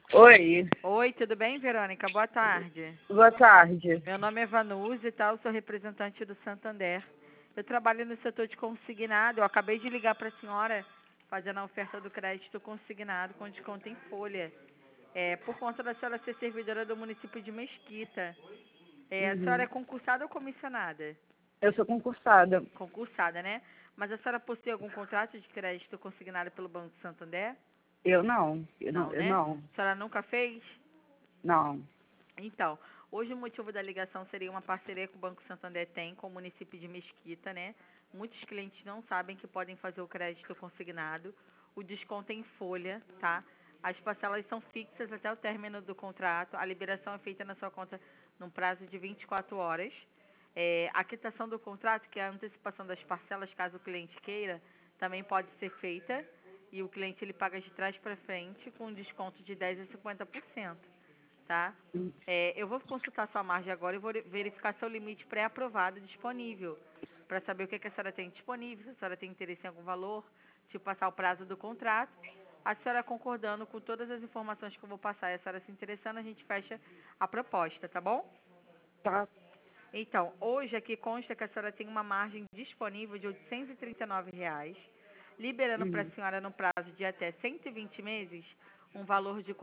Oi, Oi, tudo bem, Verônica? Boa tarde. boa tarde. Meu nome é Vanusa e tal, sou representante do Santander. Eu trabalho no setor de consignado. Eu acabei de ligar para a senhora fazendo a oferta do crédito consignado com desconto em folha. Por conta da senhora ser servidora do município de Mesquita. A senhora é Uhum. concursada ou comissionada? Eu sou concursada. Concursada, né? Mas a senhora possui algum contrato de crédito consignado pelo Banco Santander? Eu não, eu não, Não, eu né? não, A senhora nunca fez? não. Então, hoje o motivo da ligação seria uma parceria que o Banco Santander tem com o município de Mesquita, né? Muitos clientes não sabem que podem fazer o crédito consignado, o desconto é em folha, tá? As parcelas são fixas até o término do contrato, a liberação é feita na sua conta num prazo de 24 horas. A quitação do contrato, que é a antecipação das parcelas, caso o cliente queira, também pode ser feita e o cliente ele paga de trás para frente com um desconto de 10 a 50%. Tá? Eu vou consultar sua margem agora e vou verificar seu limite pré-aprovado disponível, para saber o que a senhora tem disponível, se a senhora tem interesse em algum valor, se passar o prazo do contrato. A senhora concordando com todas as informações que eu vou passar e a senhora se interessando, a gente fecha a proposta, tá bom? Tá. Então, hoje aqui consta que a senhora tem uma margem disponível de R$ 839, liberando para a Uhum. senhora no prazo de até 120 meses um valor de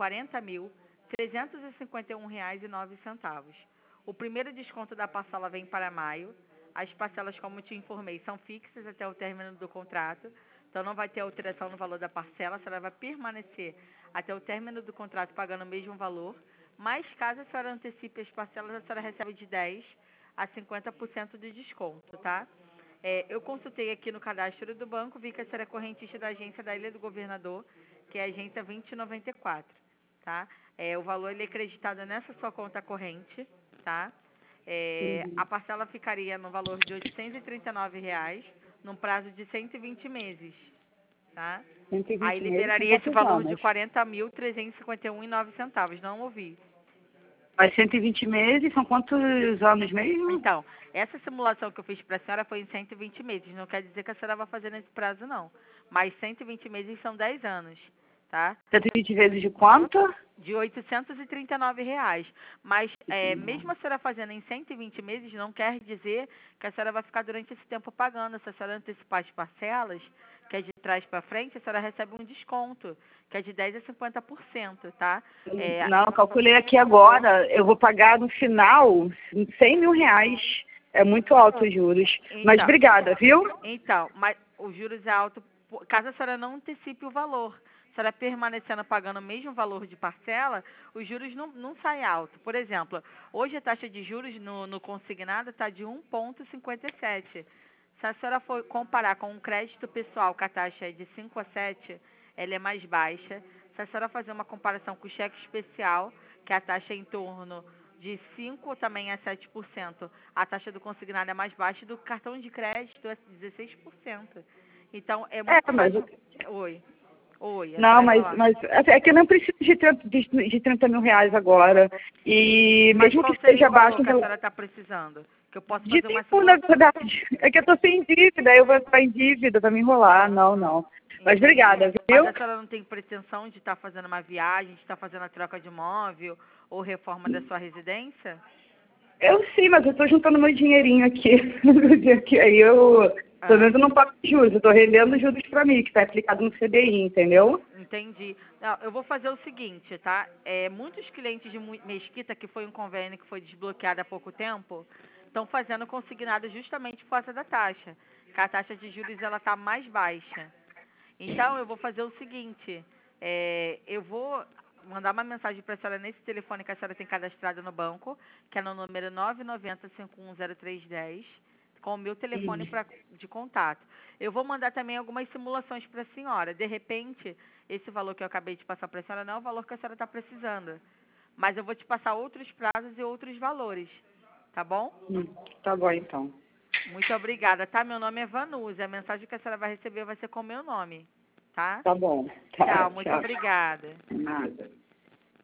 R$ 40.351,09. O primeiro desconto da parcela vem para maio. As parcelas, como te informei, são fixas até o término do contrato, então não vai ter alteração no valor da parcela, a senhora vai permanecer até o término do contrato pagando o mesmo valor, mas caso a senhora antecipe as parcelas, a senhora recebe de 10 a 50% de desconto, tá? Eu consultei aqui no cadastro do banco, vi que a senhora é correntista da agência da Ilha do Governador, que é a agência 2094, tá? O valor ele é acreditado nessa sua conta corrente, tá? Uhum. A parcela ficaria no valor de R$ 839, num prazo de 120 meses, tá? Aí 120 meses são liberaria esse quantos valor de anos? R$ 40.351,09. Não ouvi. Mas 120 meses são quantos anos mesmo? Então, essa simulação que eu fiz para a senhora foi em 120 meses. Não quer dizer que a senhora vai fazer nesse prazo, não. Mas 120 meses são 10 anos, tá? 120 vezes de quanto? De R$ 839. Mas mesmo a senhora fazendo em 120 meses, não quer dizer que a senhora vai ficar durante esse tempo pagando. Se a senhora antecipar as parcelas, que é de trás para frente, a senhora recebe um desconto, que é de 10 a 50%, tá? Não, eu calculei aqui agora. Eu vou pagar no final R$ 100.000. É muito alto os juros. Mas Então, obrigada, viu? mas os juros é alto, caso a senhora não antecipe o valor. Se a senhora permanecendo pagando o mesmo valor de parcela, os juros não saem alto. Por exemplo, hoje a taxa de juros no consignado está de 1,57. Se a senhora for comparar com um crédito pessoal, que a taxa é de 5 a 7, ela é mais baixa. Se a senhora fazer uma comparação com o cheque especial, que a taxa é em torno de 5 também a 7%, a taxa do consignado é mais baixa e do cartão de crédito é 16%. Então, é É, muito mas mais... Oi, oi, a não, senhora vai falar. mas assim, é que eu não preciso de 30 mil reais agora. E Mas mesmo que qual seria esteja o valor abaixo que a senhora está precisando? Que eu posso de fazer uma tempo, na simulação. verdade, é que eu tô sem dívida, eu vou entrar em dívida pra me enrolar. Não, não. Mas Entendi. obrigada, Mas viu? a senhora não tem pretensão de estar fazendo uma viagem, de estar fazendo a troca de imóvel ou reforma da sua residência? Eu sim, mas eu tô juntando meu dinheirinho aqui. Que aí eu, pelo Ah, menos eu não pago juros, eu tô rendendo juros pra mim, que tá aplicado no CDI, entendeu? entendi. Não, eu vou fazer o seguinte, tá? Muitos clientes de Mesquita, que foi um convênio que foi desbloqueado há pouco tempo, estão fazendo consignado justamente por causa da taxa. Que a taxa de juros ela está mais baixa. Então, eu vou fazer o seguinte, eu vou mandar uma mensagem para a senhora nesse telefone que a senhora tem cadastrado no banco, que é no número 990-510310, com o meu telefone de contato. Eu vou mandar também algumas simulações para a senhora. De repente, esse valor que eu acabei de passar para a senhora não é o valor que a senhora está precisando, mas eu vou te passar outros prazos e outros valores, tá bom? Tá bom, então. Muito obrigada, tá? Meu nome é Vanusa. A mensagem que a senhora vai receber vai ser com o meu nome, tá? Tá bom. Tá, Tchau, muito tchau. obrigada. Nada.